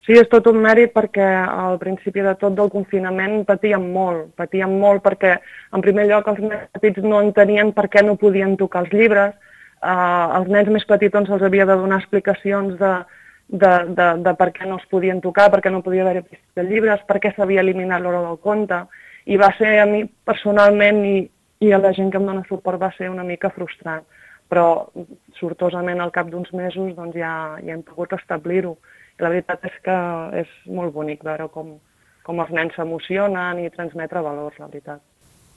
Sí, és tot un mèrit perquè al principi de tot del confinament patíem molt perquè en primer lloc els nens petits no entenien per què no podien tocar els llibres, als nens més petits se'ls havia de donar explicacions de per què no es podien tocar, per què no podia haver de llibres, per què s'havia eliminat l'hora del conte, i va ser a mi personalment i a la gent que em dona suport va ser una mica frustrant, però sortosament al cap d'uns mesos doncs, ja hem pogut restablir-ho. La veritat és que és molt bonic veure com els nens s'emocionen i transmetre valors, la veritat.